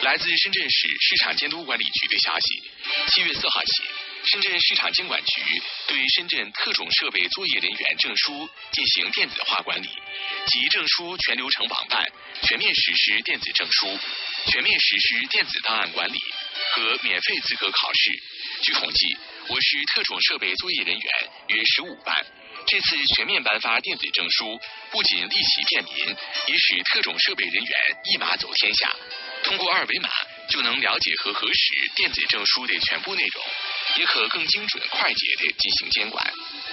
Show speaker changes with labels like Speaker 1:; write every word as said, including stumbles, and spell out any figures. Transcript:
Speaker 1: 来自深圳市市场监督管理局的消息，七月四号起，深圳市场监管局对深圳特种设备作业人员证书进行电子化管理，其证书全流程网办，全面实施电子证书，全面实施电子档案管理和免费资格考试。据统计，我市特种设备作业人员约十五万。这次全面颁发电子证书，不仅利其便民，也使特种设备人员一码走天下。通过二维码就能了解和核实电子证书的全部内容，也可更精准快捷地进行监管。